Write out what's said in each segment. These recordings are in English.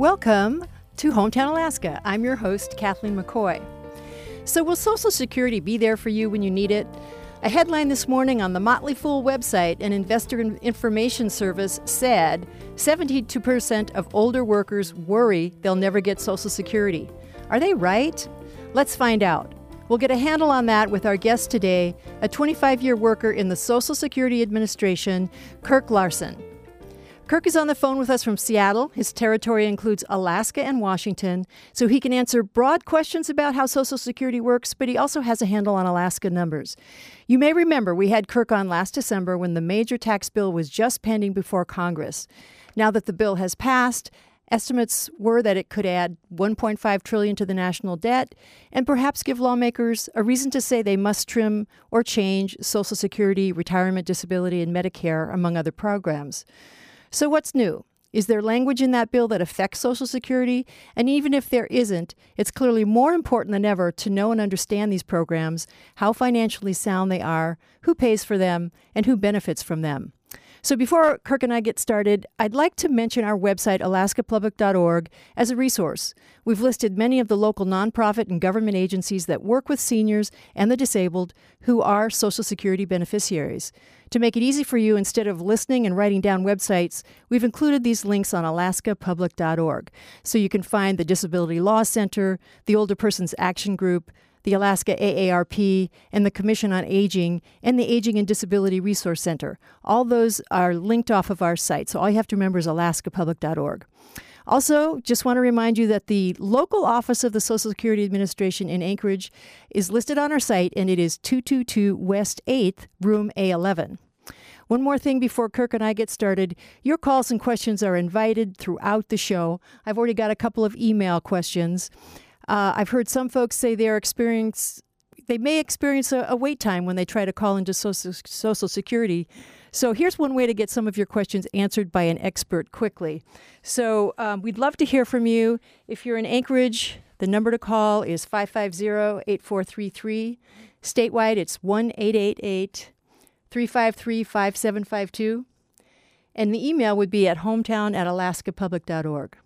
Welcome to Hometown Alaska. I'm your host, Kathleen McCoy. So will Social Security be there for you when you need it? A headline this morning on the Motley Fool website, an investor information service, said 72% of older workers worry they'll never get Social Security. Are they right? Let's find out. We'll get a handle on that with our guest today, a 25-year worker in the Social Security Administration, Kirk Larson. Kirk is on the phone with us from Seattle. His territory includes Alaska and Washington, so he can answer broad questions about how Social Security works, but he also has a handle on Alaska numbers. You may remember we had Kirk on last December when the major tax bill was just pending before Congress. Now that the bill has passed, estimates were that it could add $1.5 trillion to the national debt and perhaps give lawmakers a reason to say they must trim or change Social Security, retirement, disability, and Medicare, among other programs. So what's new? Is there language in that bill that affects Social Security? And even if there isn't, it's clearly more important than ever to know and understand these programs, how financially sound they are, who pays for them, and who benefits from them. So before Kirk and I get started, I'd like to mention our website, alaskapublic.org, as a resource. We've listed many of the local nonprofit and government agencies that work with seniors and the disabled who are Social Security beneficiaries. To make it easy for you, instead of listening and writing down websites, we've included these links on alaskapublic.org. So you can find the Disability Law Center, the Older Persons Action Group, the Alaska AARP, and the Commission on Aging, and the Aging and Disability Resource Center. All those are linked off of our site, so all you have to remember is alaskapublic.org. Also, just want to remind you that the local office of the Social Security Administration in Anchorage is listed on our site, and it is 222 West 8th, room A11. One more thing before Kirk and I get started. Your calls and questions are invited throughout the show. I've already got a couple of email questions. I've heard some folks say they may experience a wait time when they try to call into Social Security. So here's one way to get some of your questions answered by an expert quickly. So we'd love to hear from you. If you're in Anchorage, the number to call is 550-8433. Statewide, it's 1-888-353-5752. And the email would be at hometown@alaskapublic.org.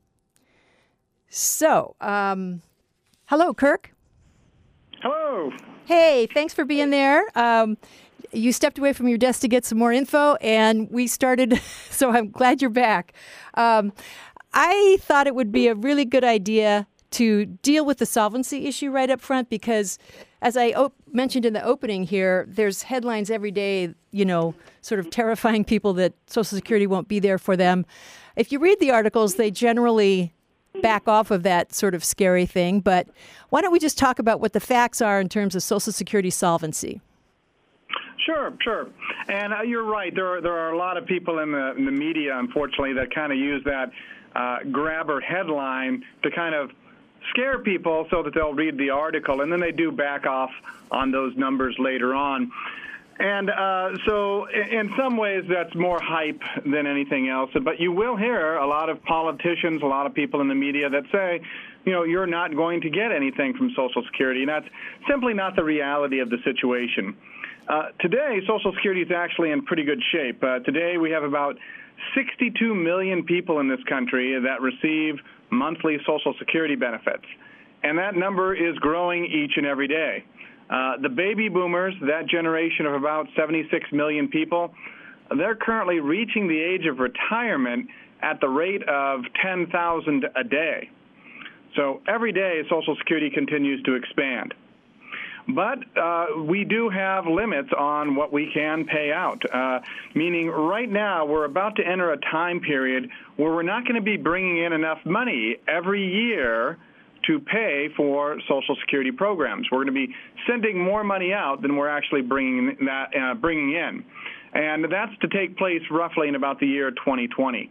So, hello, Kirk. Hello. Hey, thanks for being there. You stepped away from your desk to get some more info, and we started, so I'm glad you're back. I thought it would be a really good idea to deal with the solvency issue right up front because, as I mentioned in the opening here, there's headlines every day, sort of terrifying people that Social Security won't be there for them. If you read the articles, they generally back off of that sort of scary thing. But why don't we just talk about what the facts are in terms of Social Security solvency? Sure. And you're right. There are a lot of people in the media, unfortunately, that kind of use that grabber headline to kind of scare people so that they'll read the article, and then they do back off on those numbers later on. And so in some ways that's more hype than anything else. But you will hear a lot of politicians, a lot of people in the media that say, you're not going to get anything from Social Security. And that's simply not the reality of the situation. Today, Social Security is actually in pretty good shape. Today we have about 62 million people in this country that receive monthly Social Security benefits. And that number is growing each and every day. The baby boomers, that generation of about 76 million people, they're currently reaching the age of retirement at the rate of 10,000 a day. So every day, Social Security continues to expand. But we do have limits on what we can pay out, meaning right now we're about to enter a time period where we're not going to be bringing in enough money every year to pay for Social Security programs. We're going to be sending more money out than we're actually bringing in. And that's to take place roughly in about the year 2020.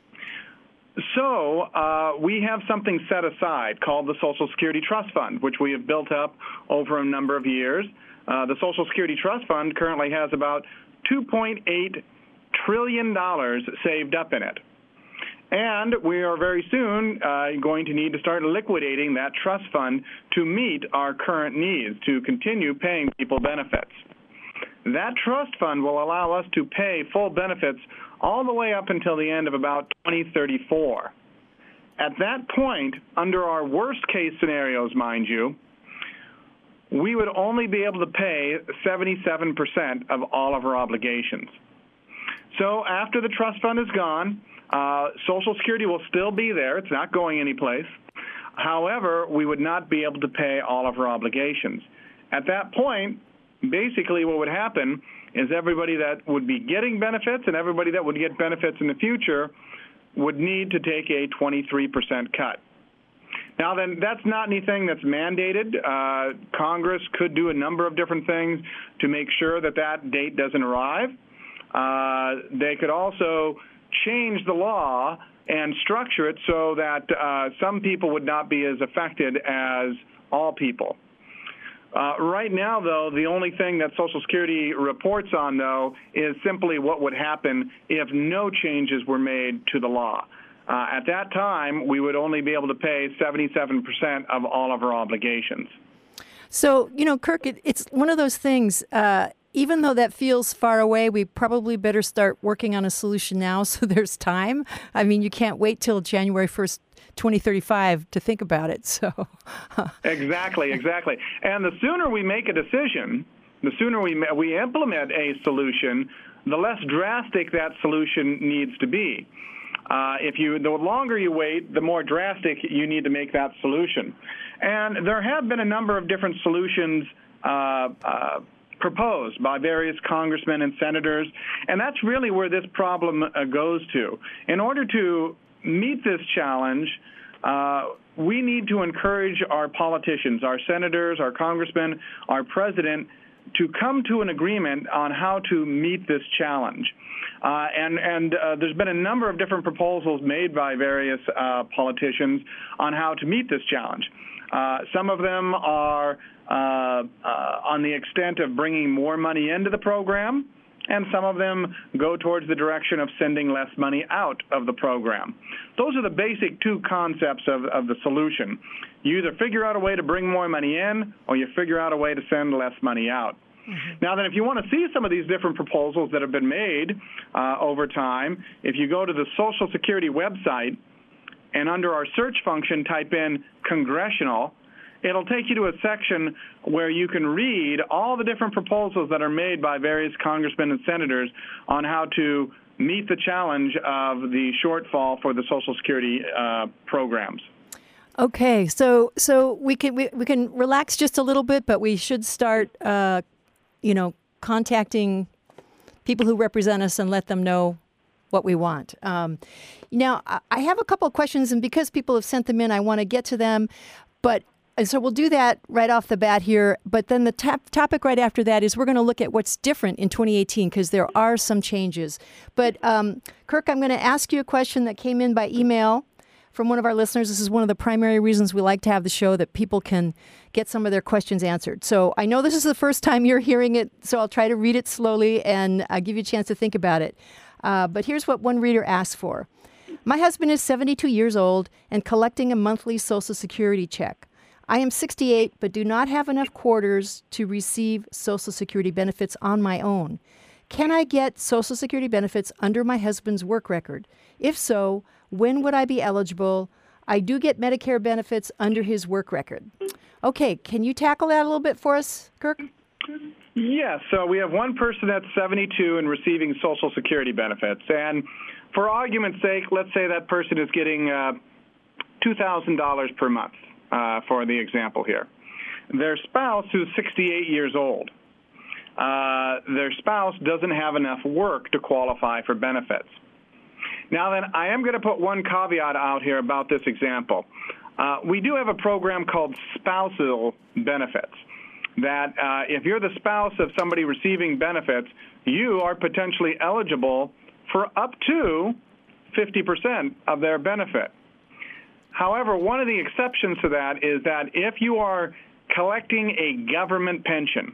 So we have something set aside called the Social Security Trust Fund, which we have built up over a number of years. The Social Security Trust Fund currently has about $2.8 trillion saved up in it. And we are very soon going to need to start liquidating that trust fund to meet our current needs, to continue paying people benefits. That trust fund will allow us to pay full benefits all the way up until the end of about 2034. At that point, under our worst case scenarios, mind you, we would only be able to pay 77% of all of our obligations. So after the trust fund is gone, Social Security will still be there. It's not going anyplace. However, we would not be able to pay all of our obligations. At that point, basically what would happen is everybody that would be getting benefits and everybody that would get benefits in the future would need to take a 23% cut. Now then, that's not anything that's mandated. Congress could do a number of different things to make sure that that date doesn't arrive. They could also change the law and structure it so that some people would not be as affected as all people. Right now, though, the only thing that Social Security reports on, though, is simply what would happen if no changes were made to the law. At that time, we would only be able to pay 77% of all of our obligations. So, Kirk, it's one of those things, even though that feels far away, we probably better start working on a solution now so there's time. I mean, you can't wait till January 1st, 2035 to think about it. So Exactly. And the sooner we make a decision, the sooner we implement a solution, the less drastic that solution needs to be. The longer you wait, the more drastic you need to make that solution. And there have been a number of different solutions proposed by various congressmen and senators, and that's really where this problem goes to. In order to meet this challenge, we need to encourage our politicians, our senators, our congressmen, our president, to come to an agreement on how to meet this challenge. And there's been a number of different proposals made by various politicians on how to meet this challenge. Some of them are on the extent of bringing more money into the program, and some of them go towards the direction of sending less money out of the program. Those are the basic two concepts of the solution. You either figure out a way to bring more money in, or you figure out a way to send less money out. Mm-hmm. Now then, if you want to see some of these different proposals that have been made over time, if you go to the Social Security website and under our search function type in congressional, it'll take you to a section where you can read all the different proposals that are made by various congressmen and senators on how to meet the challenge of the shortfall for the Social Security programs. Okay, so we can relax just a little bit, but we should start, contacting people who represent us and let them know what we want. Now, I have a couple of questions, and because people have sent them in, I want to get to them, and so we'll do that right off the bat here. But then the topic right after that is we're going to look at what's different in 2018 because there are some changes. But Kirk, I'm going to ask you a question that came in by email from one of our listeners. This is one of the primary reasons we like to have the show, that people can get some of their questions answered. So I know this is the first time you're hearing it, so I'll try to read it slowly and give you a chance to think about it. But here's what one reader asked for. My husband is 72 years old and collecting a monthly Social Security check. I am 68, but do not have enough quarters to receive Social Security benefits on my own. Can I get Social Security benefits under my husband's work record? If so, when would I be eligible? I do get Medicare benefits under his work record. Okay, can you tackle that a little bit for us, Kirk? Yes, so we have one person that's 72 and receiving Social Security benefits. And for argument's sake, let's say that person is getting $2,000 per month. For the example here. Their spouse, who's 68 years old, their spouse doesn't have enough work to qualify for benefits. Now then, I am going to put one caveat out here about this example. We do have a program called spousal benefits, that if you're the spouse of somebody receiving benefits, you are potentially eligible for up to 50% of their benefit. However, one of the exceptions to that is that if you are collecting a government pension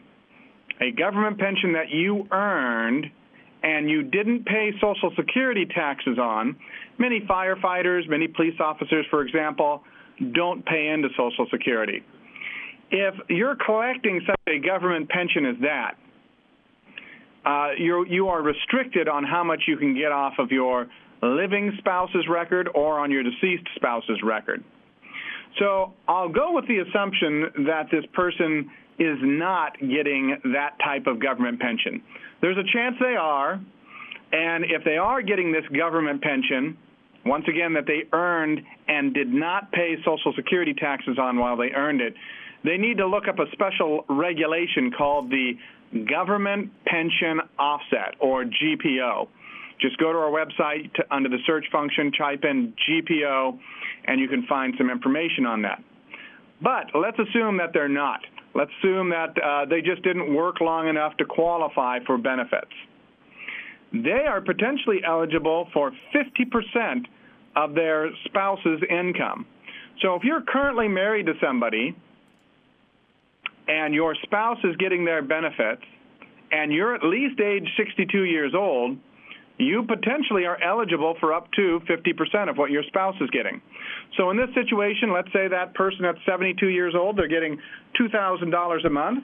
that you earned and you didn't pay Social Security taxes on, many firefighters, many police officers, for example, don't pay into Social Security. If you're collecting such a government pension as that, you are restricted on how much you can get off of your living spouse's record or on your deceased spouse's record. So I'll go with the assumption that this person is not getting that type of government pension. There's a chance they are, and if they are getting this government pension, once again, that they earned and did not pay Social Security taxes on while they earned it, they need to look up a special regulation called the Government Pension Offset, or GPO. Just go to our website under the search function, type in GPO, and you can find some information on that. But let's assume that they're not. Let's assume that they just didn't work long enough to qualify for benefits. They are potentially eligible for 50% of their spouse's income. So if you're currently married to somebody and your spouse is getting their benefits and you're at least age 62 years old, you potentially are eligible for up to 50% of what your spouse is getting. So in this situation, let's say that person that's 72 years old, they're getting $2,000 a month.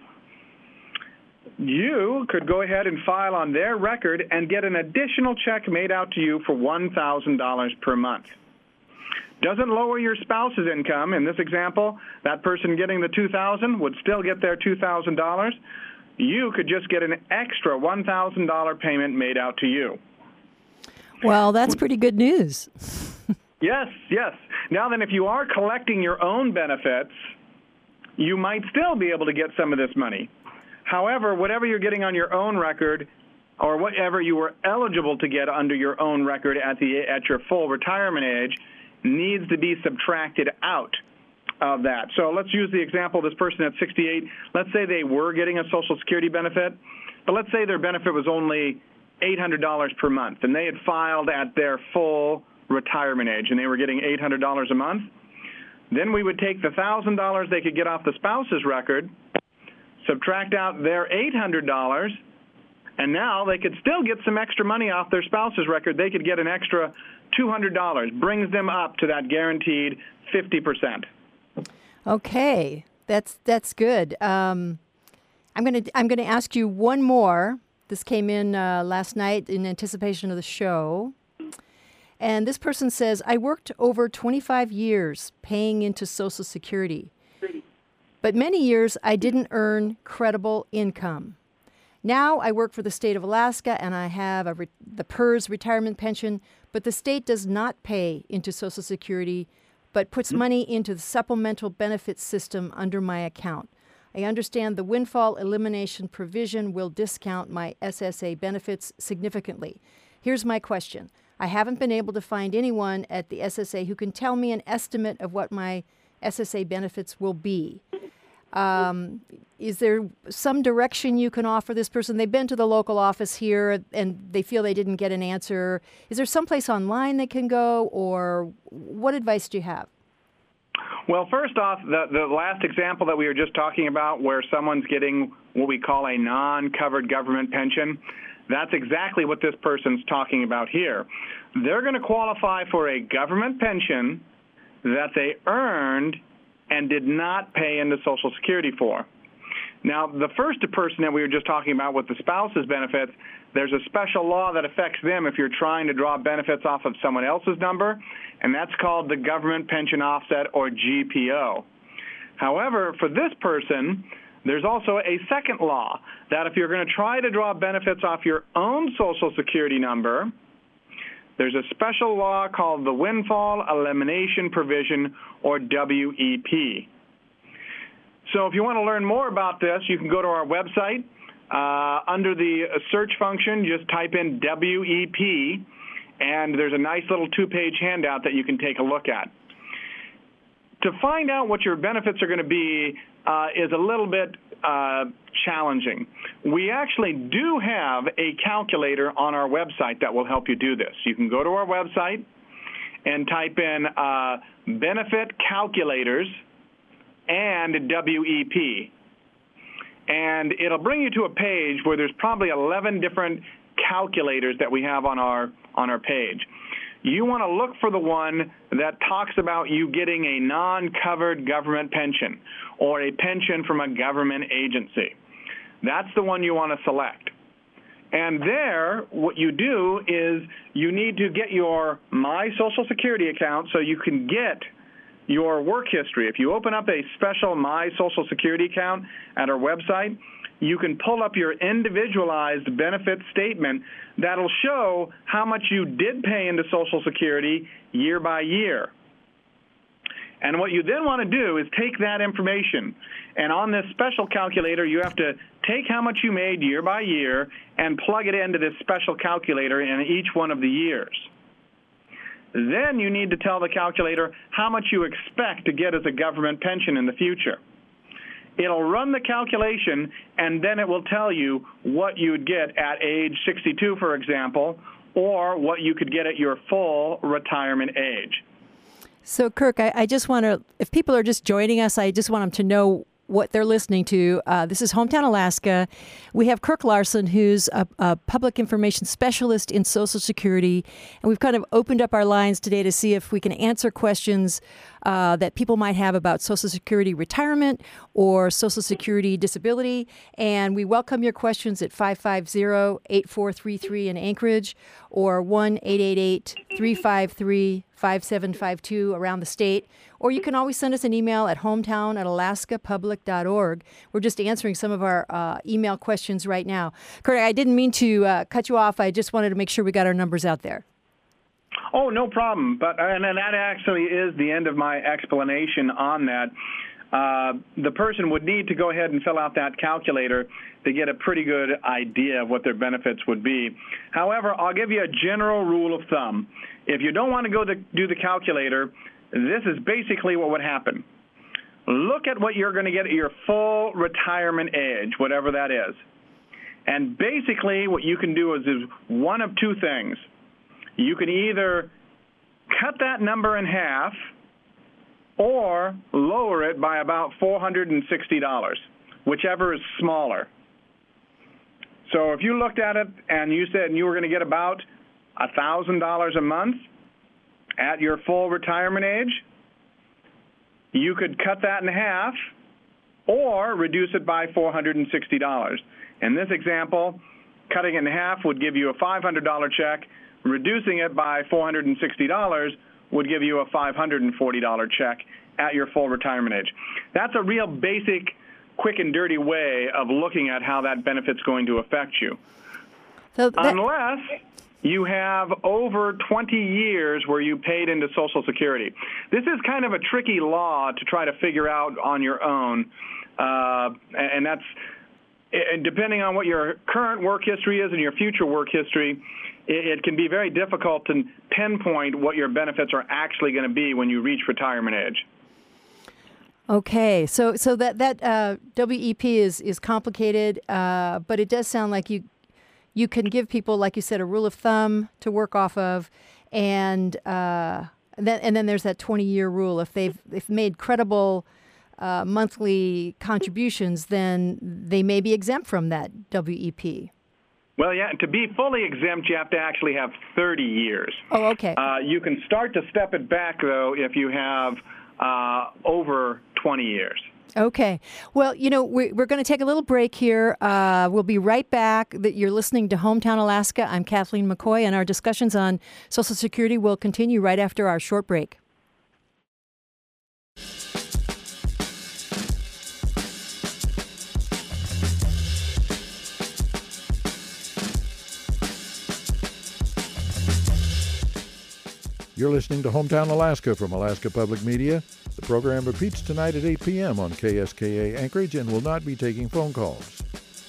You could go ahead and file on their record and get an additional check made out to you for $1,000 per month. Doesn't lower your spouse's income. In this example, that person getting the $2,000 would still get their $2,000. You could just get an extra $1,000 payment made out to you. Well, that's pretty good news. Yes, yes. Now then, if you are collecting your own benefits, you might still be able to get some of this money. However, whatever you're getting on your own record or whatever you were eligible to get under your own record at your full retirement age needs to be subtracted out of that. So let's use the example of this person at 68. Let's say they were getting a Social Security benefit, but let's say their benefit was only $800 per month, and they had filed at their full retirement age, and they were getting $800 a month. Then we would take the $1,000 they could get off the spouse's record, subtract out their $800, and now they could still get some extra money off their spouse's record. They could get an extra $200, brings them up to that guaranteed 50%. Okay, that's good. I'm gonna ask you one more. This came in last night in anticipation of the show. And this person says, I worked over 25 years paying into Social Security, but many years I didn't earn credible income. Now I work for the state of Alaska and I have the PERS retirement pension, but the state does not pay into Social Security, but puts money into the supplemental benefits system under my account. I understand the windfall elimination provision will discount my SSA benefits significantly. Here's my question. I haven't been able to find anyone at the SSA who can tell me an estimate of what my SSA benefits will be. Is there some direction you can offer this person? They've been to the local office here and they feel they didn't get an answer. Is there someplace online they can go, or what advice do you have? Well, first off, the last example that we were just talking about where someone's getting what we call a non-covered government pension, that's exactly what this person's talking about here. They're going to qualify for a government pension that they earned and did not pay into Social Security for. Now, the first person that we were just talking about with the spouse's benefits, there's a special law that affects them if you're trying to draw benefits off of someone else's number, and that's called the Government Pension Offset, or GPO. However, for this person, there's also a second law that if you're going to try to draw benefits off your own Social Security number, there's a special law called the Windfall Elimination Provision, or WEP. So if you want to learn more about this, you can go to our website. Under the search function, just type in WEP, and there's a nice little 2-page handout that you can take a look at. To find out what your benefits are going to be is a little bit challenging. We actually do have a calculator on our website that will help you do this. You can go to our website and type in benefit calculators and WEP. And it'll bring you to a page where there's probably 11 different calculators that we have on our page. You want to look for the one that talks about you getting a non-covered government pension or a pension from a government agency. That's the one you want to select. And there, what you do is you need to get your My Social Security account so you can get your work history. If you open up a special My Social Security account at our website, you can pull up your individualized benefit statement that'll show how much you did pay into Social Security year by year. And what you then want to do is take that information, and on this special calculator, you have to take how much you made year by year and plug it into this special calculator in each one of the years. Then you need to tell the calculator how much you expect to get as a government pension in the future. It'll run the calculation, and then it will tell you what you'd get at age 62, for example, or what you could get at your full retirement age. So, Kirk, I just want to, if people are just joining us, I just want them to know what they're listening to. This is Hometown Alaska. We have Kirk Larson, who's a public information specialist in Social Security, and we've kind of opened up our lines today to see if we can answer questions that people might have about Social Security retirement or Social Security disability. And we welcome your questions at 550-8433 in Anchorage or 1-888-353-5752 around the state. Or you can always send us an email at hometown@alaskapublic.org. We're just answering some of our email questions right now. Kurt, I didn't mean to cut you off. I just wanted to make sure we got our numbers out there. Oh, no problem. And that actually is the end of my explanation on that. The person would need to go ahead and fill out that calculator to get a pretty good idea of what their benefits would be. However, I'll give you a general rule of thumb. If you don't want to go do the calculator, this is basically what would happen. Look at what you're going to get at your full retirement age, whatever that is. And basically what you can do is one of two things. You can either cut that number in half or lower it by about $460, whichever is smaller. So if you looked at it and you said you were going to get about $1,000 a month at your full retirement age, you could cut that in half or reduce it by $460. In this example, cutting it in half would give you a $500 check. Reducing it by $460 would give you a $540 check at your full retirement age. That's a real basic, quick and dirty way of looking at how that benefit's going to affect you. Unless you have over 20 years where you paid into Social Security. This is kind of a tricky law to try to figure out on your own, and that's depending on what your current work history is and your future work history. It can be very difficult to pinpoint what your benefits are actually going to be when you reach retirement age. Okay, so that WEP is complicated, but it does sound like you can give people, like you said, a rule of thumb to work off of, and then there's that 20-year rule. If they've made credible monthly contributions, then they may be exempt from that WEP. Well, yeah, to be fully exempt, you have to actually have 30 years. Oh, okay. You can start to step it back, though, if you have over 20 years. Okay. Well, we're going to take a little break here. We'll be right back. You're listening to Hometown Alaska. I'm Kathleen McCoy, and our discussions on Social Security will continue right after our short break. You're listening to Hometown Alaska from Alaska Public Media. The program repeats tonight at 8 p.m. on KSKA Anchorage and will not be taking phone calls.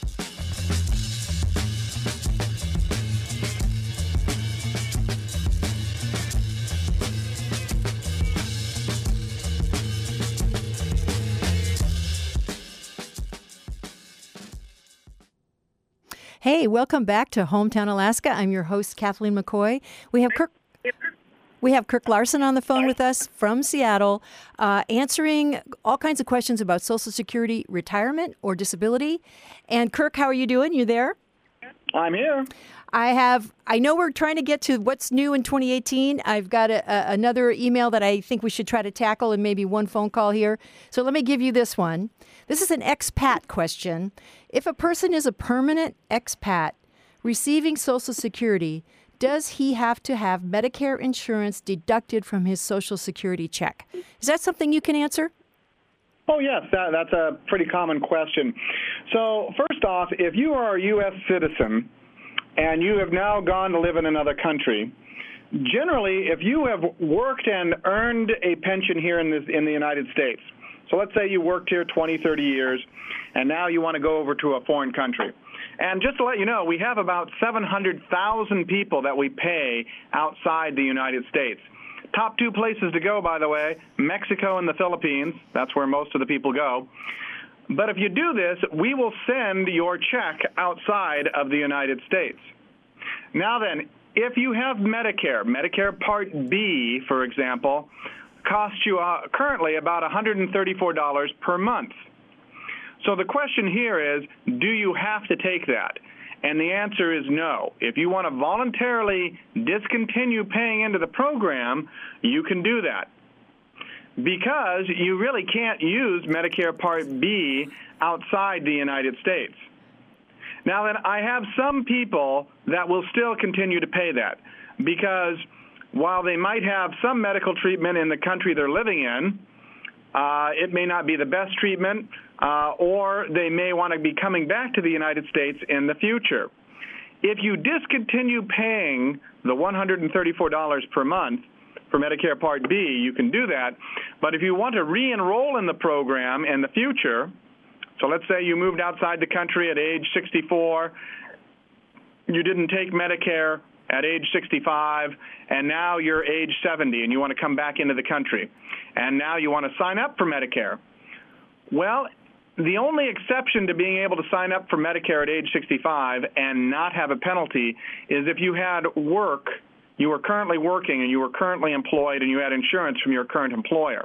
Hey, welcome back to Hometown Alaska. I'm your host, Kathleen McCoy. We have Kirk Larson on the phone with us from Seattle, answering all kinds of questions about Social Security retirement or disability. And Kirk, how are you doing? You there? I'm here. I know we're trying to get to what's new in 2018. I've got another email that I think we should try to tackle and maybe one phone call here. So let me give you this one. This is an expat question. If a person is a permanent expat, receiving Social Security, does he have to have Medicare insurance deducted from his Social Security check? Is that something you can answer? Oh, yes, that's a pretty common question. So first off, if you are a U.S. citizen and you have now gone to live in another country, generally, if you have worked and earned a pension here in the United States, so let's say you worked here 20, 30 years, and now you want to go over to a foreign country. And just to let you know, we have about 700,000 people that we pay outside the United States. Top two places to go, by the way, Mexico and the Philippines. That's where most of the people go. But if you do this, we will send your check outside of the United States. Now then, if you have Medicare Part B, for example, costs you currently about $134 per month. So the question here is, do you have to take that? And the answer is no. If you want to voluntarily discontinue paying into the program, you can do that, because you really can't use Medicare Part B outside the United States. Now then, I have some people that will still continue to pay that, because while they might have some medical treatment in the country they're living in, it may not be the best treatment, or they may want to be coming back to the United States in the future. If you discontinue paying the $134 per month for Medicare Part B, you can do that. But if you want to re-enroll in the program in the future, so let's say you moved outside the country at age 64, you didn't take Medicare at age 65, and now you're age 70 and you want to come back into the country, and now you want to sign up for Medicare. Well, the only exception to being able to sign up for Medicare at age 65 and not have a penalty is if you had work, you were currently working and you were currently employed and you had insurance from your current employer.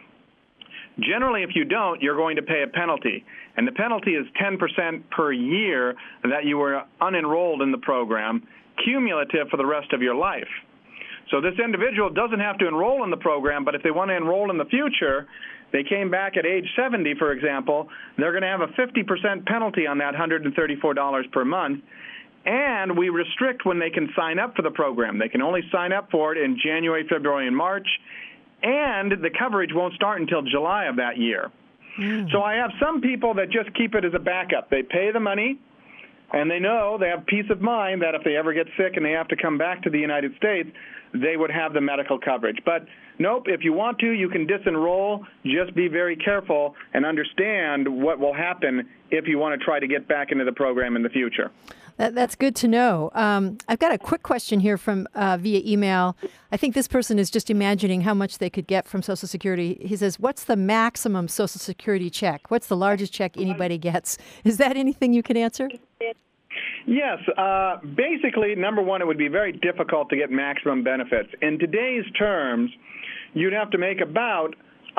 Generally, if you don't, you're going to pay a penalty, and the penalty is 10% per year that you were unenrolled in the program, cumulative for the rest of your life. So this individual doesn't have to enroll in the program, but if they want to enroll in the future, they came back at age 70, for example, they're going to have a 50% penalty on that $134 per month, and we restrict when they can sign up for the program. They can only sign up for it in January, February, and March, and the coverage won't start until July of that year. So I have some people that just keep it as a backup. They pay the money, and they know they have peace of mind that if they ever get sick and they have to come back to the United States, they would have the medical coverage. But nope, if you want to, you can disenroll. Just be very careful and understand what will happen if you want to try to get back into the program in the future. That's good to know. I've got a quick question here from via email. I think this person is just imagining how much they could get from Social Security. He says, what's the maximum Social Security check? What's the largest check anybody gets? Is that anything you can answer? Yes. Basically, number one, it would be very difficult to get maximum benefits. In today's terms, you'd have to make about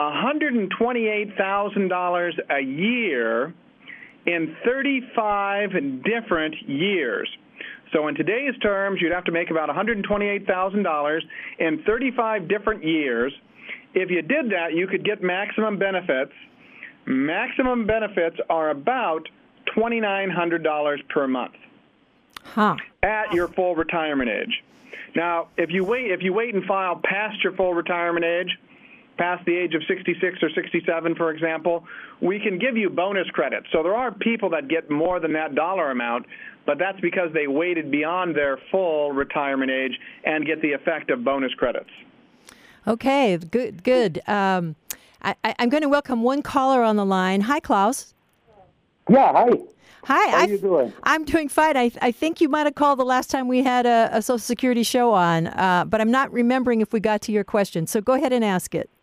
$128,000 a year in 35 different years. So in today's terms, you'd have to make about $128,000 in 35 different years. If you did that, you could get maximum benefits. Maximum benefits are about $2,900 per month at your full retirement age. Now, if you wait and file past your full retirement age, past the age of 66 or 67, for example, we can give you bonus credits. So there are people that get more than that dollar amount, but that's because they waited beyond their full retirement age and get the effect of bonus credits. Okay, good. I'm going to welcome one caller on the line. Hi, Klaus. Yeah, hi. Hi. How are you doing? I'm doing fine. I think you might have called the last time we had a Social Security show on, but I'm not remembering if we got to your question. So go ahead and ask it.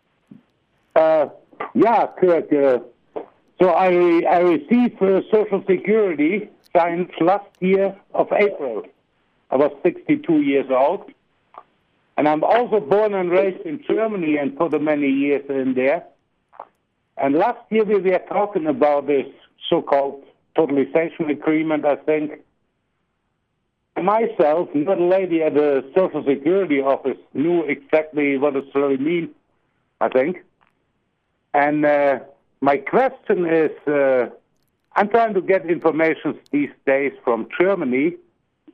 Yeah, correct. So I received Social Security since last year of April. I was 62 years old. And I'm also born and raised in Germany and for the many years in there. And last year we were talking about this so-called totalization agreement, I think. Myself, not a lady at the Social Security office, knew exactly what it really means, I think. And my question is, I'm trying to get information these days from Germany,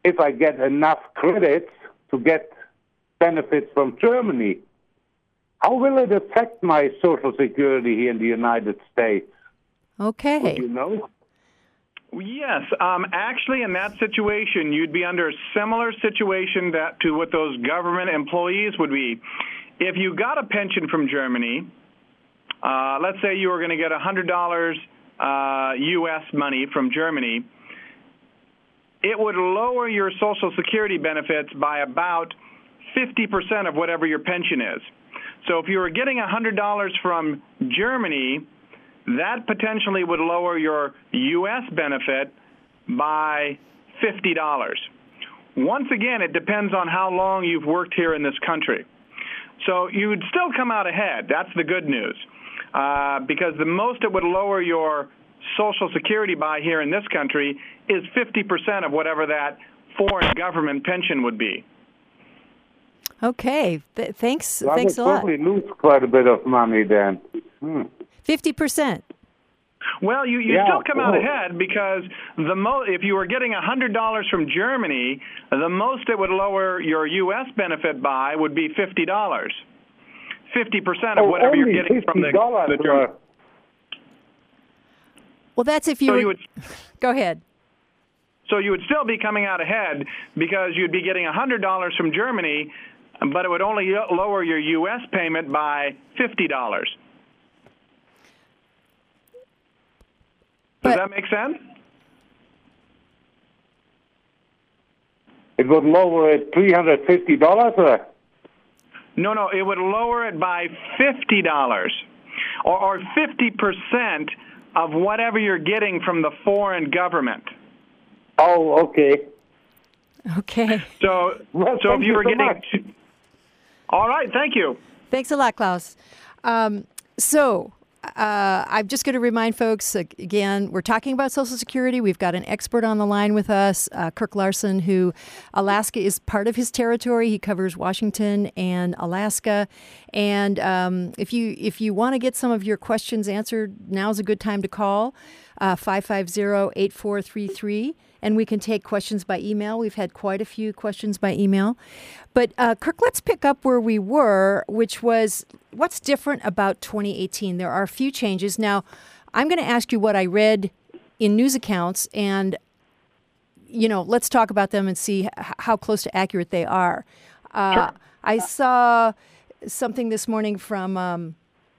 if I get enough credits to get benefits from Germany. How will it affect my Social Security here in the United States? Okay. Do you know? Yes, actually, in that situation, you'd be under a similar situation to what those government employees would be. If you got a pension from Germany, let's say you were going to get $100 U.S. money from Germany, it would lower your Social Security benefits by about 50% of whatever your pension is. So if you were getting $100 from Germany, that potentially would lower your U.S. benefit by $50. Once again, it depends on how long you've worked here in this country. So you would still come out ahead. That's the good news. Because the most it would lower your Social Security by here in this country is 50% of whatever that foreign government pension would be. Okay. Thanks a lot. I would probably lose quite a bit of money then. 50%. Well, you still come out ahead because if you were getting $100 from Germany, the most it would lower your U.S. benefit by would be $50. 50% of whatever you're getting from the German. Well, that's if you Go ahead. So you would still be coming out ahead because you'd be getting $100 from Germany, but it would only lower your U.S. payment by $50. Does that make sense? It would lower it $350 or? No, it would lower it by $50 or 50% of whatever you're getting from the foreign government. Oh, okay. Okay. So if you were getting... All right, thank you. Thanks a lot, Klaus. I'm just going to remind folks, again, we're talking about Social Security. We've got an expert on the line with us, Kirk Larson, who Alaska is part of his territory. He covers Washington and Alaska. And if you want to get some of your questions answered, now's a good time to call 550-8433. And we can take questions by email. We've had quite a few questions by email. But Kirk, let's pick up where we were, which was what's different about 2018. There are a few changes. Now, I'm going to ask you what I read in news accounts, and, let's talk about them and see how close to accurate they are. Sure. I saw something this morning from...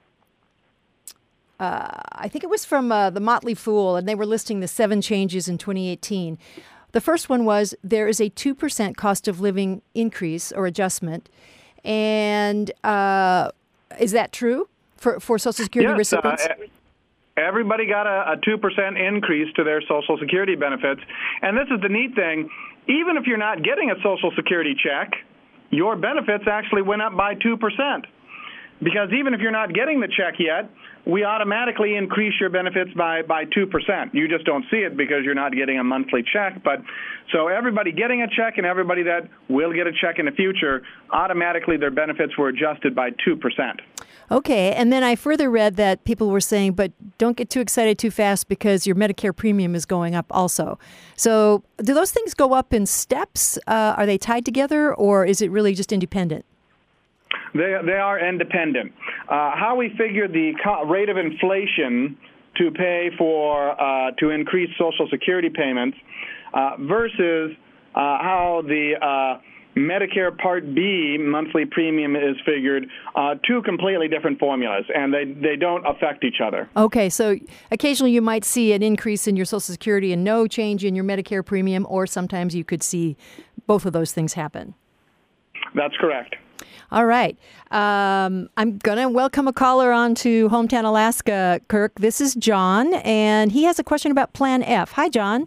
I think it was from the Motley Fool, and they were listing the 7 changes in 2018. The first one was there is a 2% cost of living increase or adjustment. And is that true for Social Security recipients? Everybody got a 2% increase to their Social Security benefits. And this is the neat thing. Even if you're not getting a Social Security check, your benefits actually went up by 2%. Because even if you're not getting the check yet, we automatically increase your benefits by 2%. You just don't see it because you're not getting a monthly check. But so everybody getting a check and everybody that will get a check in the future, automatically their benefits were adjusted by 2%. Okay, and then I further read that people were saying, but don't get too excited too fast because your Medicare premium is going up also. So do those things go up in steps? Are they tied together, or is it really just independent? They are independent. How we figure the rate of inflation to pay for to increase Social Security payments versus how the Medicare Part B monthly premium is figured, 2 completely different formulas, and they don't affect each other. Okay, so occasionally you might see an increase in your Social Security and no change in your Medicare premium, or sometimes you could see both of those things happen. That's correct. All right. I'm going to welcome a caller on to Hometown Alaska, Kirk. This is John, and he has a question about Plan F. Hi, John.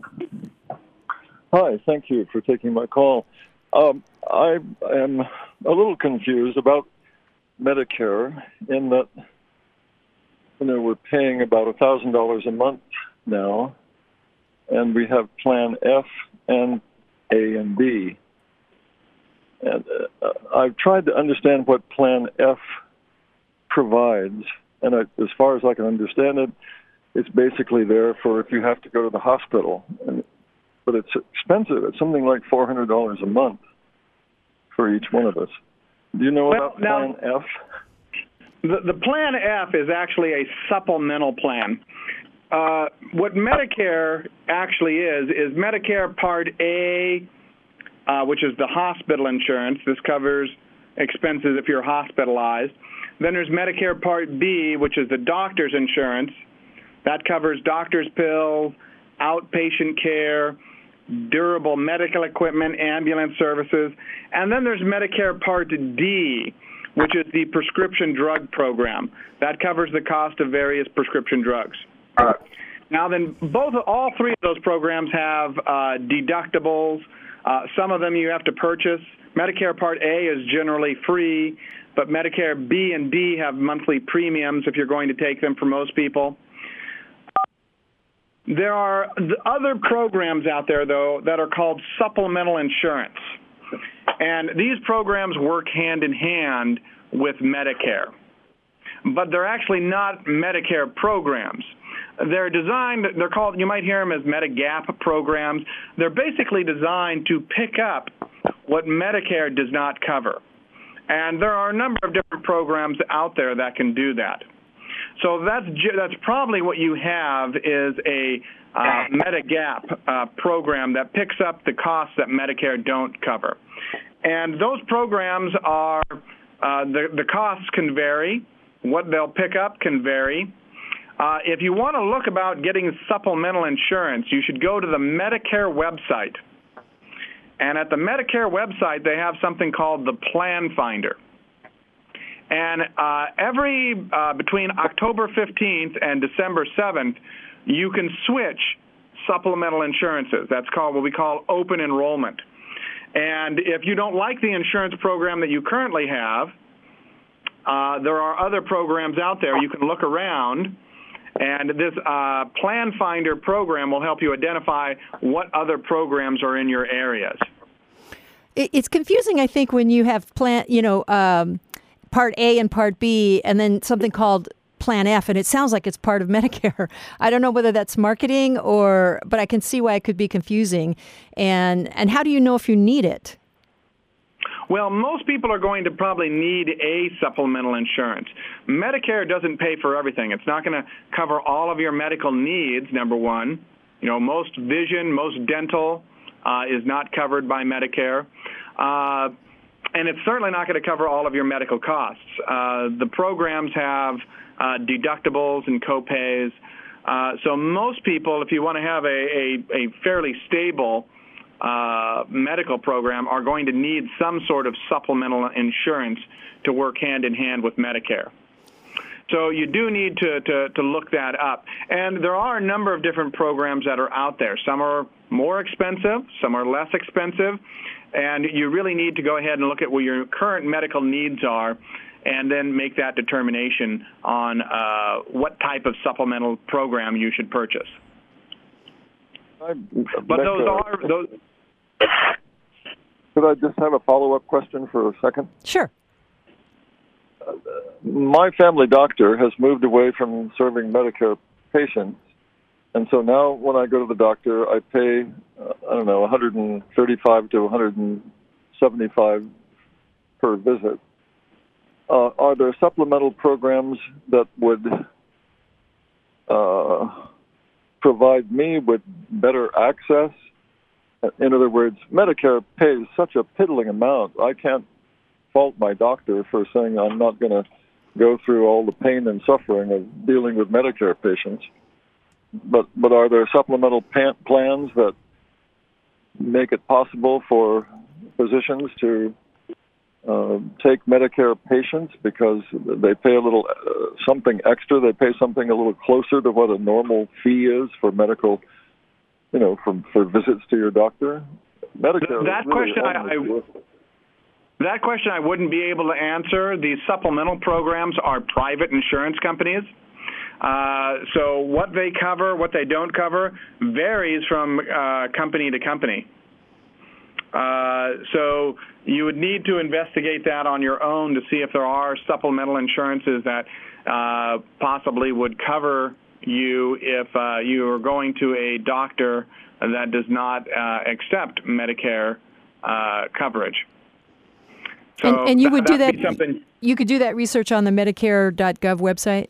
Hi, thank you for taking my call. I am a little confused about Medicare in that we're paying about $1,000 a month now, and we have Plan F and A and B. And I've tried to understand what Plan F provides, and as far as I can understand it, it's basically there for if you have to go to the hospital. And but it's expensive. It's something like $400 a month for each one of us. Do you know about Plan F? The Plan F is actually a supplemental plan. What Medicare actually is Medicare Part A, which is the hospital insurance. This covers expenses if you're hospitalized. Then there's Medicare Part B, which is the doctor's insurance. That covers doctor's pills, outpatient care, durable medical equipment, ambulance services. And then there's Medicare Part D, which is the prescription drug program. That covers the cost of various prescription drugs. Now then, all three of those programs have deductibles. Some of them you have to purchase. Medicare Part A is generally free, but Medicare B and D have monthly premiums if you're going to take them for most people. There are other programs out there, though, that are called supplemental insurance. And these programs work hand in hand with Medicare. But they're actually not Medicare programs. They're called, you might hear them as Medigap programs. They're basically designed to pick up what Medicare does not cover. And there are a number of different programs out there that can do that. So that's probably what you have is a Medigap program that picks up the costs that Medicare don't cover. And those programs are, the costs can vary. What they'll pick up can vary. If you want to look about getting supplemental insurance, you should go to the Medicare website. And at the Medicare website, they have something called the Plan Finder. And between October 15th and December 7th, you can switch supplemental insurances. That's called what we call open enrollment. And if you don't like the insurance program that you currently have, there are other programs out there. You can look around, and this Plan Finder program will help you identify what other programs are in your areas. It's confusing, I think, when you have Part A and Part B, and then something called Plan F, and it sounds like it's part of Medicare. I don't know whether that's marketing but I can see why it could be confusing. And how do you know if you need it? Well, most people are going to probably need a supplemental insurance. Medicare doesn't pay for everything. It's not going to cover all of your medical needs, number one. Most vision, most dental is not covered by Medicare. And it's certainly not going to cover all of your medical costs. The programs have deductibles and copays. So most people, if you want to have a fairly stable medical program, are going to need some sort of supplemental insurance to work hand in hand with Medicare. So you do need to look that up. And there are a number of different programs that are out there. Some are more expensive, some are less expensive, and you really need to go ahead and look at what your current medical needs are and then make that determination on what type of supplemental program you should purchase. But those. Could I just have a follow-up question for a second? Sure. My family doctor has moved away from serving Medicare patients, and so now when I go to the doctor, I pay, $135 to $175 per visit. Are there supplemental programs that would provide me with better access? In other words, Medicare pays such a piddling amount. I can't fault my doctor for saying I'm not going to go through all the pain and suffering of dealing with Medicare patients. But are there supplemental plans that make it possible for physicians to take Medicare patients because they pay a little something extra? They pay something a little closer to what a normal fee is for medical, for visits to your doctor. Medicare. That question I wouldn't be able to answer. These supplemental programs are private insurance companies. So what they cover, what they don't cover, varies from company to company. So you would need to investigate that on your own to see if there are supplemental insurances that possibly would cover you if you are going to a doctor that does not accept Medicare coverage. So and you would do that. Something, you could do that research on the Medicare.gov website?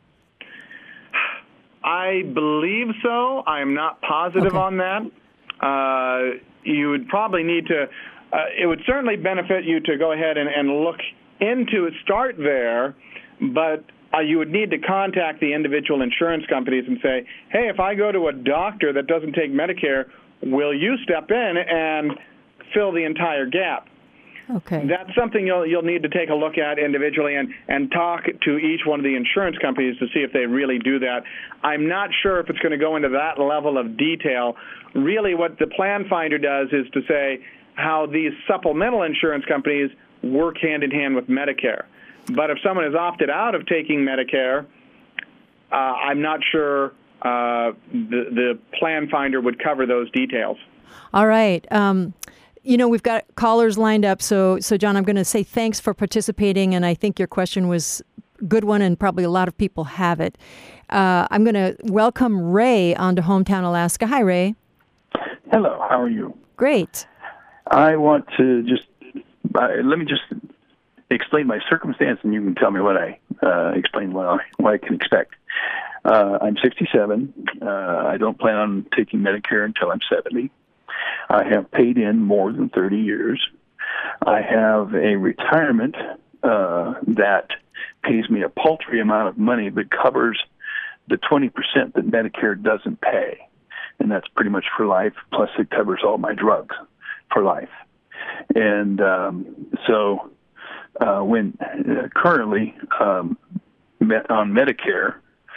I believe so. I am not positive on that. You would probably need to, it would certainly benefit you to go ahead and look into it, start there, but you would need to contact the individual insurance companies and say, hey, if I go to a doctor that doesn't take Medicare, will you step in and fill the entire gap? Okay. That's something you'll need to take a look at individually and talk to each one of the insurance companies to see if they really do that. I'm not sure if it's going to go into that level of detail. Really what the Plan Finder does is to say how these supplemental insurance companies work hand in hand with Medicare. But if someone has opted out of taking Medicare, I'm not sure the Plan Finder would cover those details. All right. We've got callers lined up. So John, I'm going to say thanks for participating, and I think your question was a good one, and probably a lot of people have it. I'm going to welcome Ray onto Hometown Alaska. Hi, Ray. Hello. How are you? Great. I want to let me just explain my circumstance, and you can tell me what I explain what I can expect. I'm 67. I don't plan on taking Medicare until I'm 70. I have paid in more than 30 years. I have a retirement that pays me a paltry amount of money but covers the 20% that Medicare doesn't pay. And that's pretty much for life, plus it covers all my drugs for life. And so when currently on Medicare,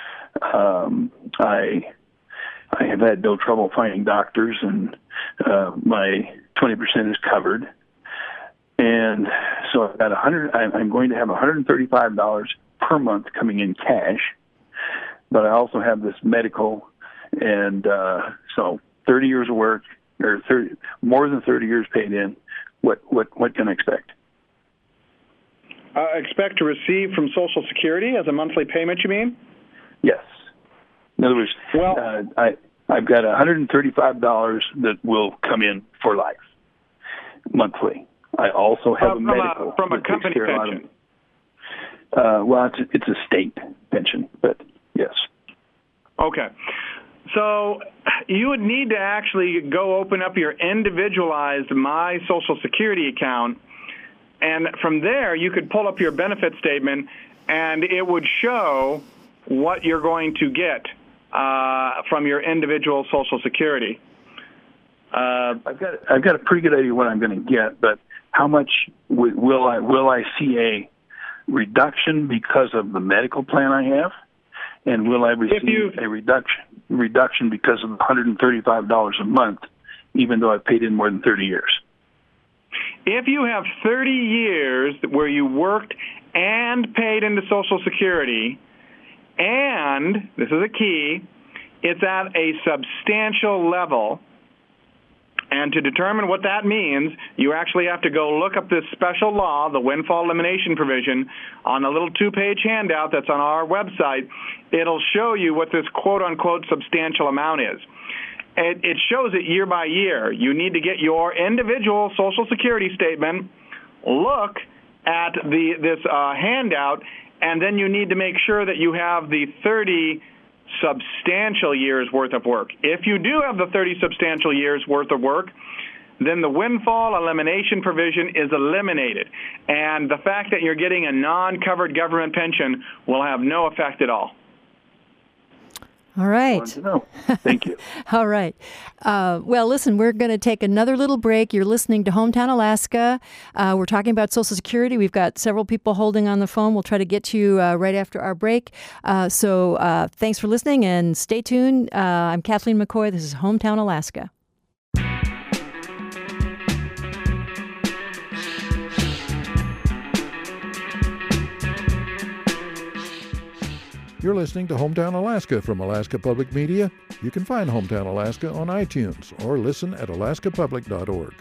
I have had no trouble finding doctors, and my 20% is covered. And so I've got I'm going to have $135 per month coming in cash, but I also have this medical, and so 30 years of work, or more than 30 years paid in. What can I expect? Expect to receive from Social Security as a monthly payment, you mean? Yes. In other words, I've got $135 that will come in for life, monthly. I also have a medical. From a company pension? Well, it's a state pension, but yes. Okay. So you would need to actually go open up your individualized My Social Security account, and from there you could pull up your benefit statement, and it would show what you're going to get from your individual Social Security. I've got a pretty good idea what I'm going to get, but how much will I see a reduction because of the medical plan I have, and will I receive a reduction because of $135 a month, even though I've paid in more than 30 years? If you have 30 years where you worked and paid into Social Security, and, this is a key, it's at a substantial level, and to determine what that means, you actually have to go look up this special law, the windfall elimination provision, on a little 2-page handout that's on our website. It'll show you what this quote-unquote substantial amount is. It shows it year by year. You need to get your individual Social Security statement, look at this handout, and then you need to make sure that you have the 30 substantial years worth of work. If you do have the 30 substantial years worth of work, then the windfall elimination provision is eliminated. And the fact that you're getting a non-covered government pension will have no effect at all. All right. Thank you. All right. Well, listen, we're going to take another little break. You're listening to Hometown Alaska. We're talking about Social Security. We've got several people holding on the phone. We'll try to get to you right after our break. So thanks for listening, and stay tuned. I'm Kathleen McCoy. This is Hometown Alaska. You're listening to Hometown Alaska from Alaska Public Media. You can find Hometown Alaska on iTunes or listen at alaskapublic.org.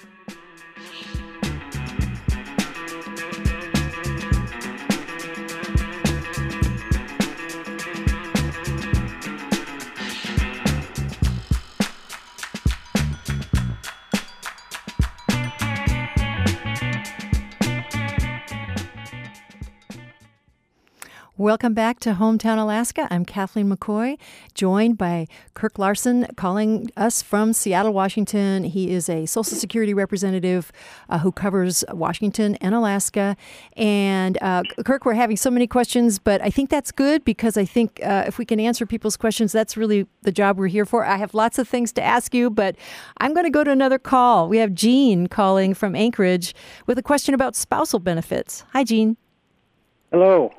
Welcome back to Hometown Alaska. I'm Kathleen McCoy, joined by Kirk Larson, calling us from Seattle, Washington. He is a Social Security representative who covers Washington and Alaska. And Kirk, we're having so many questions, but I think that's good because I think if we can answer people's questions, that's really the job we're here for. I have lots of things to ask you, but I'm going to go to another call. We have Jean calling from Anchorage with a question about spousal benefits. Hi, Jean. Hello.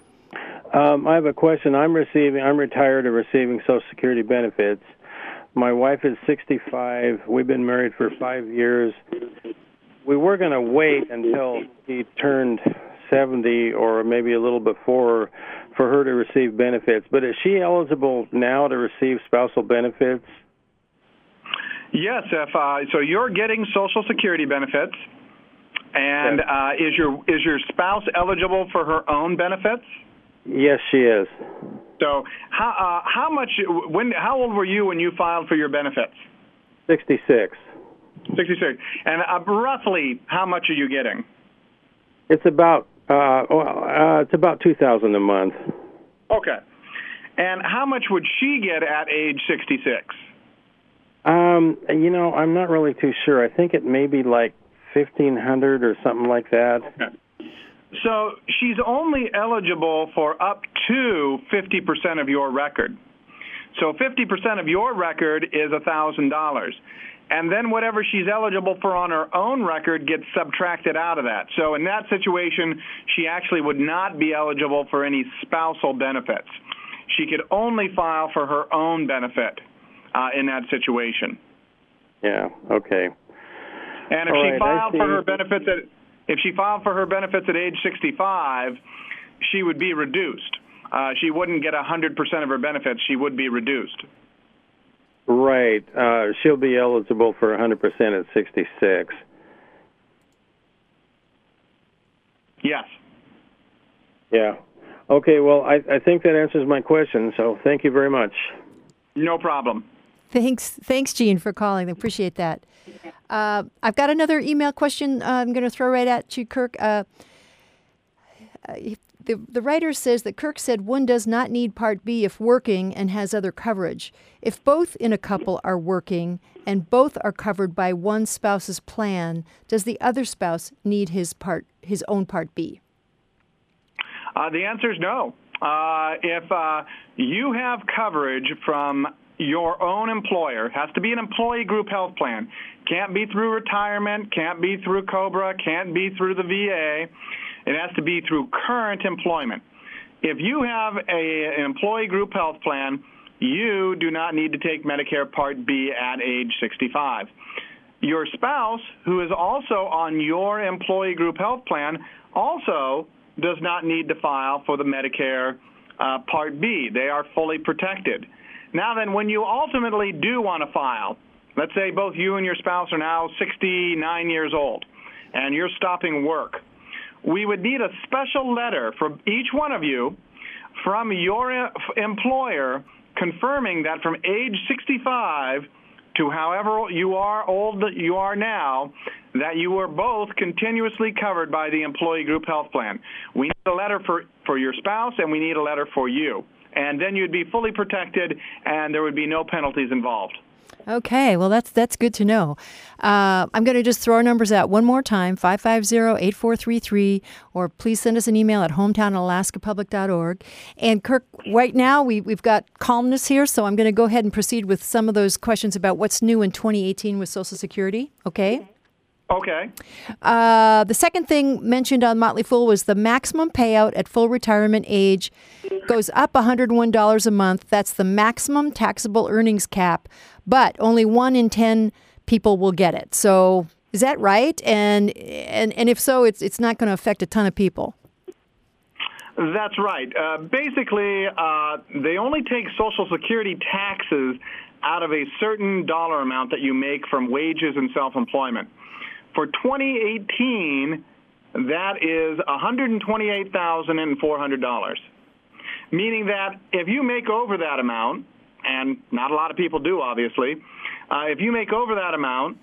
I have a question. I'm retired and receiving Social Security benefits. My wife is 65. We've been married for 5 years. We were going to wait until he turned 70 or maybe a little before for her to receive benefits. But is she eligible now to receive spousal benefits? Yes. So you're getting Social Security benefits, and is your spouse eligible for her own benefits? Yes, she is. So how old were you when you filed for your benefits? 66. 66. And roughly how much are you getting? It's about $2,000 a month. Okay. And how much would she get at age 66? I'm not really too sure. I think it may be like $1,500 or something like that. Okay. So she's only eligible for up to 50% of your record. So 50% of your record is $1,000. And then whatever she's eligible for on her own record gets subtracted out of that. So in that situation, she actually would not be eligible for any spousal benefits. She could only file for her own benefit in that situation. Yeah, okay. And if she filed for her benefits at age 65, she would be reduced. She wouldn't get 100% of her benefits. She would be reduced. Right. She'll be eligible for 100% at 66. Yes. Yeah. Okay, well, I think that answers my question, so thank you very much. No problem. Thanks, Jean, for calling. I appreciate that. I've got another email question I'm going to throw right at you, Kirk. The writer says that Kirk said one does not need Part B if working and has other coverage. If both in a couple are working and both are covered by one spouse's plan, does the other spouse need his own Part B? The answer is no. If you have coverage from your own employer, has to be an employee group health plan, can't be through retirement, can't be through COBRA, can't be through the VA. It has to be through current employment. If you have an employee group health plan, you do not need to take Medicare Part B at age 65. Your spouse, who is also on your employee group health plan, also does not need to file for the Medicare Part B. They are fully protected. Now then, when you ultimately do want to file, let's say both you and your spouse are now 69 years old, and you're stopping work, we would need a special letter from each one of you from your employer confirming that from age 65 to however old you are now, that you were both continuously covered by the employee group health plan. We need a letter for your spouse, and we need a letter for you. And then you'd be fully protected, and there would be no penalties involved. Okay, well, that's good to know. I'm going to just throw our numbers out one more time, 550-8433, or please send us an email at hometownalaskapublic.org. And Kirk, right now we've got calmness here, so I'm going to go ahead and proceed with some of those questions about what's new in 2018 with Social Security, okay? Okay. The second thing mentioned on Motley Fool was the maximum payout at full retirement age goes up $101 a month. That's the maximum taxable earnings cap, but only 1 in 10 people will get it. So is that right? And if so, it's not going to affect a ton of people. That's right. Basically, they only take Social Security taxes out of a certain dollar amount that you make from wages and self-employment. For 2018, that is $128,400, meaning that if you make over that amount, and not a lot of people do, obviously, if you make over that amount,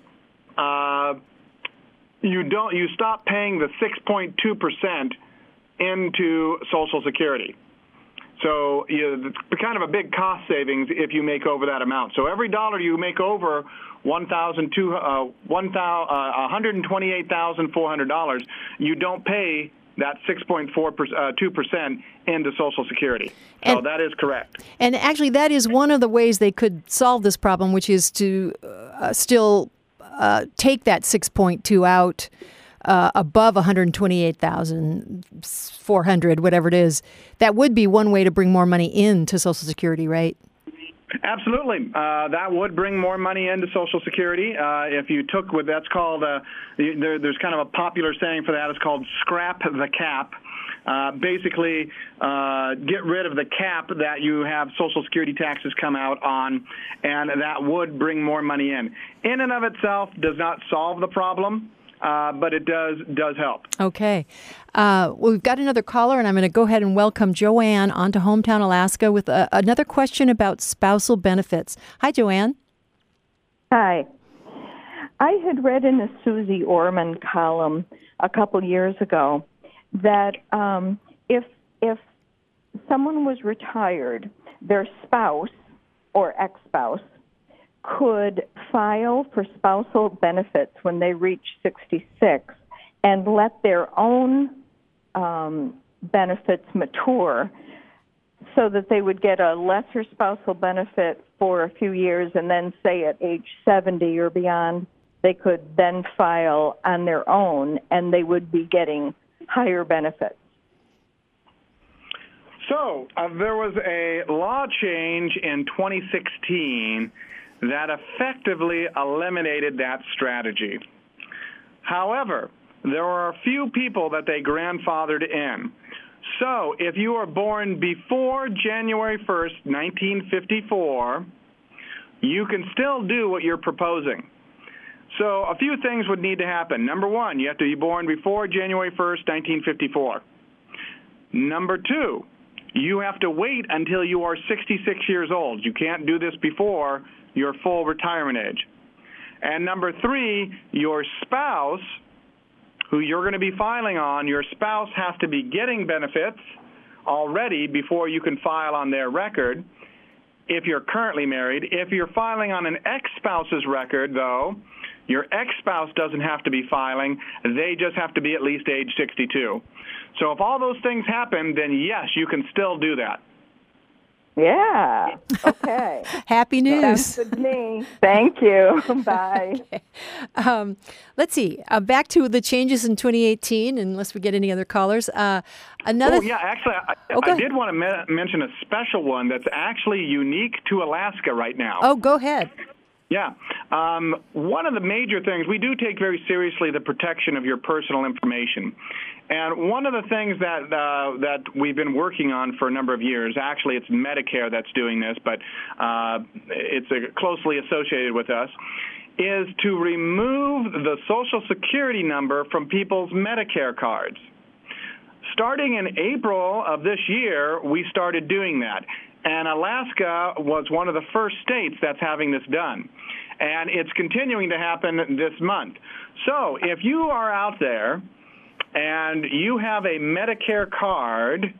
you stop paying the 6.2% into Social Security. So it's kind of a big cost savings if you make over that amount. So every dollar you make over $128,400, you don't pay that 6.2% into Social Security. So that is correct. And actually, that is one of the ways they could solve this problem, which is to still take that 6.2 out above 128,400, whatever it is. That would be one way to bring more money into Social Security, right? Absolutely. That would bring more money into Social Security. If you took what that's called, there's kind of a popular saying for that. It's called scrap the cap. Basically, get rid of the cap that you have Social Security taxes come out on, and that would bring more money in. In and of itself does not solve the problem, but it does help. Okay. Well, we've got another caller, and I'm going to go ahead and welcome Joanne onto Hometown Alaska with another question about spousal benefits. Hi, Joanne. Hi. I had read in a Susie Orman column a couple years ago that if someone was retired, their spouse or ex-spouse could file for spousal benefits when they reach 66 and let their own benefits mature so that they would get a lesser spousal benefit for a few years, and then say at age 70 or beyond, they could then file on their own and they would be getting higher benefits. So there was a law change in 2016 that effectively eliminated that strategy. However, there are a few people that they grandfathered in. So if you were born before January 1st, 1954, you can still do what you're proposing. So a few things would need to happen. Number one, you have to be born before January 1st, 1954. Number two, you have to wait until you are 66 years old. You can't do this before your full retirement age. And number three, your spouse, who you're going to be filing on, your spouse has to be getting benefits already before you can file on their record if you're currently married. If you're filing on an ex-spouse's record, though, your ex-spouse doesn't have to be filing. They just have to be at least age 62. So if all those things happen, then yes, you can still do that. Yeah. Okay. Happy news. Sounds good to me. Thank you. Bye. Okay. Let's see. Back to the changes in 2018, unless we get any other callers. Actually, I did want to mention a special one that's actually unique to Alaska right now. Oh, go ahead. Yeah. One of the major things, we do take very seriously the protection of your personal information. And one of the things that we've been working on for a number of years, actually it's Medicare that's doing this, but it's closely associated with us, is to remove the Social Security number from people's Medicare cards. Starting in April of this year, we started doing that. And Alaska was one of the first states that's having this done. And it's continuing to happen this month. So if you are out there and you have a Medicare card,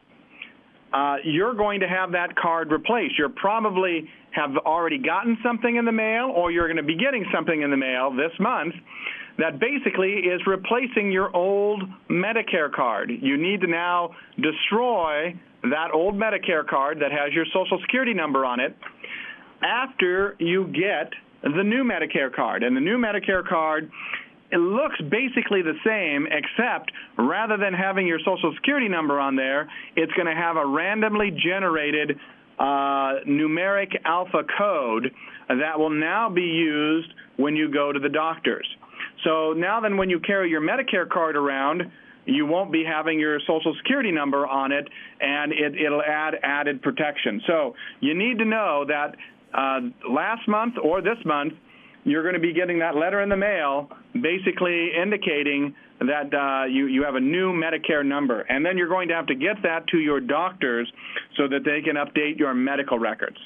you're going to have that card replaced. You probably have already gotten something in the mail, or you're going to be getting something in the mail this month that basically is replacing your old Medicare card. You need to now destroy that old Medicare card that has your Social Security number on it after you get the new Medicare card. And the new Medicare card, it looks basically the same, except rather than having your Social Security number on there, it's going to have a randomly generated numeric alpha code that will now be used when you go to the doctors. So now then when you carry your Medicare card around, you won't be having your Social Security number on it, and it'll add added protection. So you need to know that last month or this month, you're going to be getting that letter in the mail basically indicating that you have a new Medicare number. And then you're going to have to get that to your doctors so that they can update your medical records.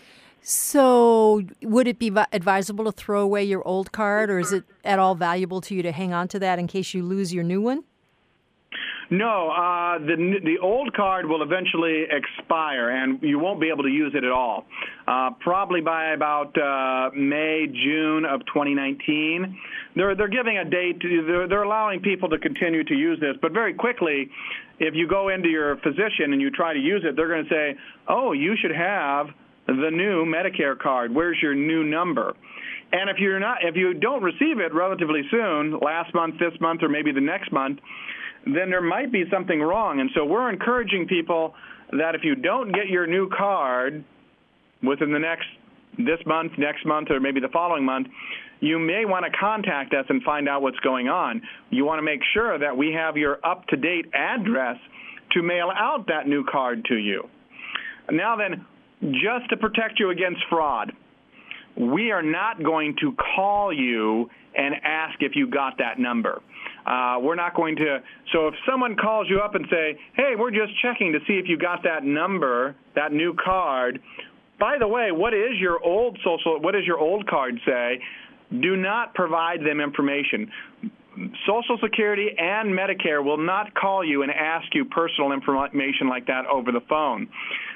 So would it be advisable to throw away your old card, or is it at all valuable to you to hang on to that in case you lose your new one? No, the old card will eventually expire, and you won't be able to use it at all. Probably by about May, June of 2019. They're giving a date. They're allowing people to continue to use this, but very quickly, if you go into your physician and you try to use it, they're going to say, "Oh, you should have the new Medicare card. Where's your new number?" And if you don't receive it relatively soon, last month, this month, or maybe the next month, then there might be something wrong. And so we're encouraging people that if you don't get your new card within this month, next month, or maybe the following month, you may want to contact us and find out what's going on. You want to make sure that we have your up-to-date address to mail out that new card to you. Now then, just to protect you against fraud, we are not going to call you and ask if you got that number. We're not going to. So if someone calls you up and say, "Hey, we're just checking to see if you got that number, that new card. By the way, what does your old card say?" Do not provide them information. Social Security and Medicare will not call you and ask you personal information like that over the phone.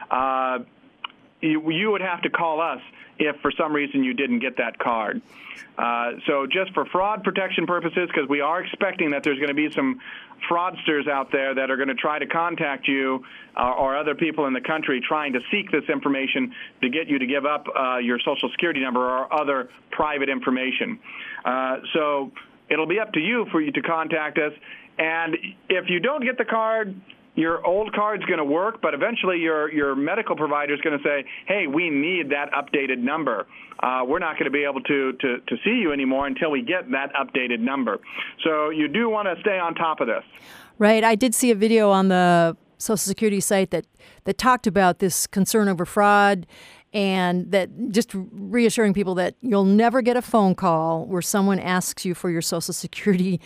You would have to call us if for some reason you didn't get that card. So just for fraud protection purposes, because we are expecting that there's going to be some fraudsters out there that are going to try to contact you or other people in the country trying to seek this information to get you to give up your Social Security number or other private information. So it'll be up to you for you to contact us. And if you don't get the card, your old card's going to work, but eventually your medical provider is going to say, "Hey, we need that updated number. We're not going to be able to see you anymore until we get that updated number." So you do want to stay on top of this. Right. I did see a video on the Social Security site that talked about this concern over fraud, and that just reassuring people that you'll never get a phone call where someone asks you for your Social Security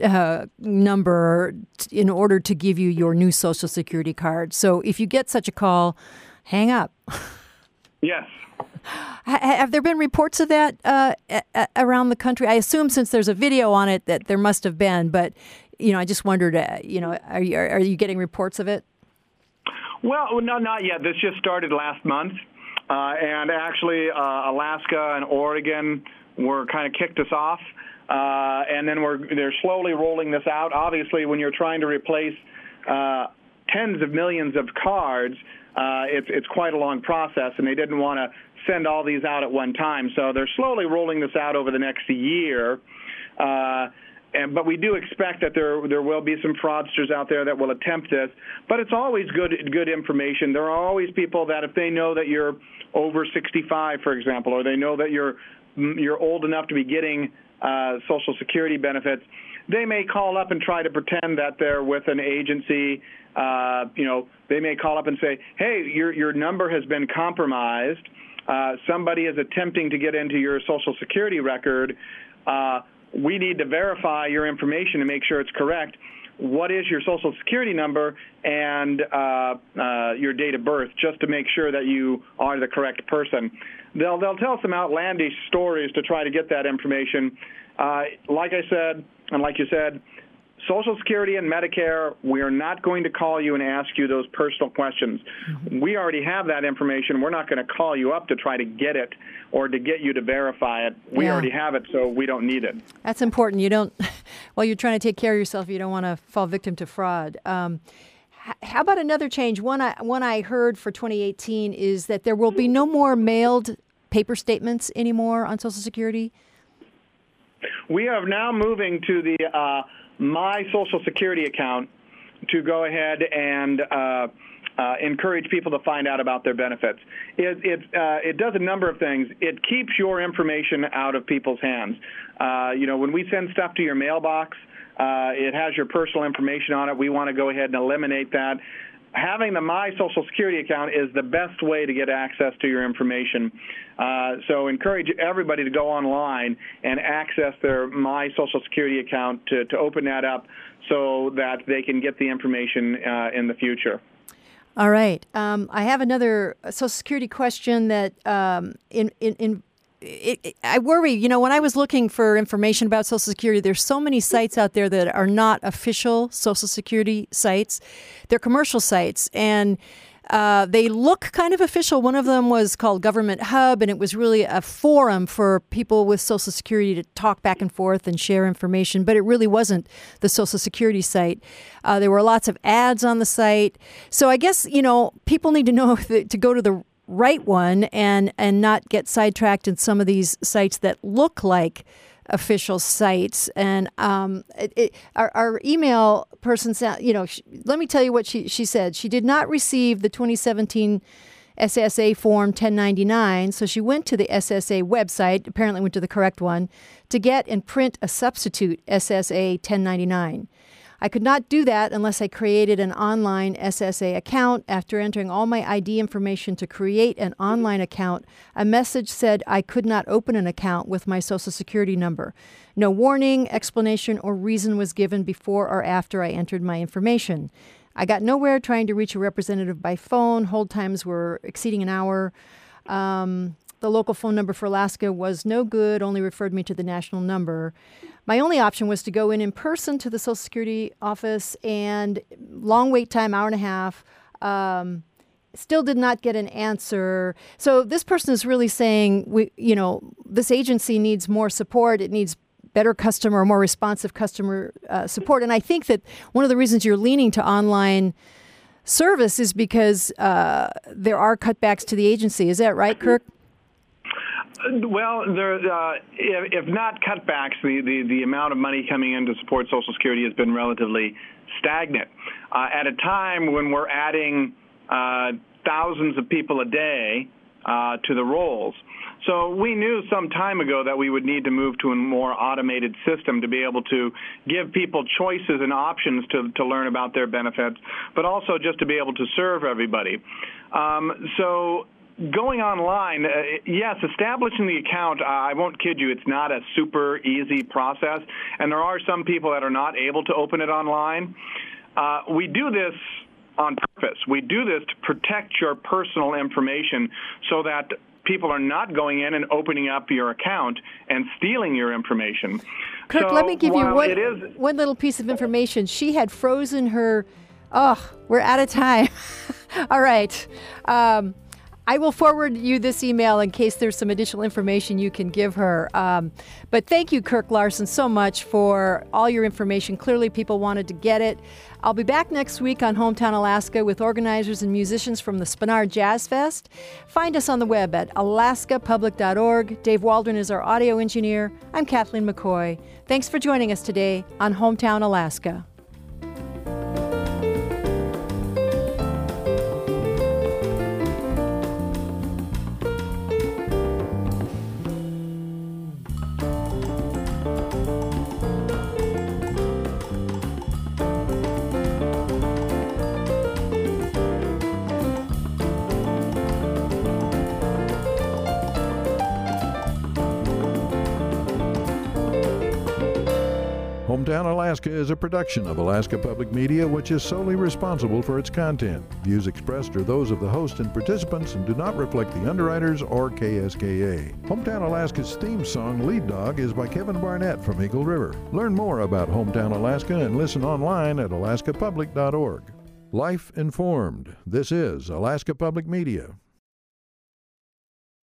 number in order to give you your new Social Security card. So if you get such a call, hang up. Yes. Have there been reports of that around the country? I assume since there's a video on it that there must have been, but I just wondered, are you getting reports of it? Well, no, not yet. This just started last month. And actually, Alaska and Oregon were kind of kicked us off, and then they're slowly rolling this out. Obviously, when you're trying to replace tens of millions of cards, it's quite a long process, and they didn't want to send all these out at one time. So they're slowly rolling this out over the next year. But we do expect that there will be some fraudsters out there that will attempt this. But it's always good information. There are always people that if they know that you're over 65, for example, or they know that you're old enough to be getting Social Security benefits, they may call up and try to pretend that they're with an agency. They may call up and say, "Hey, your number has been compromised. Somebody is attempting to get into your Social Security record. We need to verify your information to make sure it's correct. What is your Social Security number and your date of birth, just to make sure that you are the correct person?" They'll tell some outlandish stories to try to get that information. Like I said, and like you said, Social Security and Medicare, we are not going to call you and ask you those personal questions. We already have that information. We're not going to call you up to try to get it or to get you to verify it. We already have it, so we don't need it. That's important. You don't, while you're trying to take care of yourself, you don't want to fall victim to fraud. How about another change? One I heard for 2018 is that there will be no more mailed paper statements anymore on Social Security. We are now moving to the My Social Security account to go ahead and encourage people to find out about their benefits. It does a number of things. It keeps your information out of people's hands. When we send stuff to your mailbox, it has your personal information on it. We want to go ahead and eliminate that. Having the My Social Security account is the best way to get access to your information. So encourage everybody to go online and access their My Social Security account to open that up so that they can get the information in the future. All right. I have another Social Security question that I worry, when I was looking for information about Social Security, there's so many sites out there that are not official Social Security sites. They're commercial sites, and they look kind of official. One of them was called Government Hub, and it was really a forum for people with Social Security to talk back and forth and share information, but it really wasn't the Social Security site. There were lots of ads on the site. So I guess, people need to know to go to the right one and not get sidetracked in some of these sites that look like official sites. And our email person said, let me tell you what she said. She did not receive the 2017 SSA Form 1099, so she went to the SSA website, apparently went to the correct one, to get and print a substitute SSA 1099. I could not do that unless I created an online SSA account. After entering all my ID information to create an online account, a message said I could not open an account with my Social Security number. No warning, explanation, or reason was given before or after I entered my information. I got nowhere trying to reach a representative by phone. Hold times were exceeding an hour. The local phone number for Alaska was no good, only referred me to the national number. My only option was to go in person to the Social Security office, and long wait time, hour and a half. Still did not get an answer. So this person is really saying, this agency needs more support. It needs better customer, more responsive customer support. And I think that one of the reasons you're leaning to online service is because there are cutbacks to the agency. Is that right, Kirk? Well, if not cutbacks, the amount of money coming in to support Social Security has been relatively stagnant. At a time when we're adding thousands of people a day to the rolls. So we knew some time ago that we would need to move to a more automated system to be able to give people choices and options to learn about their benefits, but also just to be able to serve everybody. So going online, yes, establishing the account, I won't kid you, it's not a super easy process, and there are some people that are not able to open it online. We do this on purpose. We do this to protect your personal information so that people are not going in and opening up your account and stealing your information. Kirk, let me give you one little piece of information. She had frozen her... Oh, we're out of time. All right. I will forward you this email in case there's some additional information you can give her. But thank you, Kirk Larson, so much for all your information. Clearly, people wanted to get it. I'll be back next week on Hometown Alaska with organizers and musicians from the Spenard Jazz Fest. Find us on the web at alaskapublic.org. Dave Waldron is our audio engineer. I'm Kathleen McCoy. Thanks for joining us today on Hometown Alaska. Hometown Alaska is a production of Alaska Public Media, which is solely responsible for its content. Views expressed are those of the host and participants and do not reflect the underwriters or KSKA. Hometown Alaska's theme song, Lead Dog, is by Kevin Barnett from Eagle River. Learn more about Hometown Alaska and listen online at alaskapublic.org. Life informed. This is Alaska Public Media.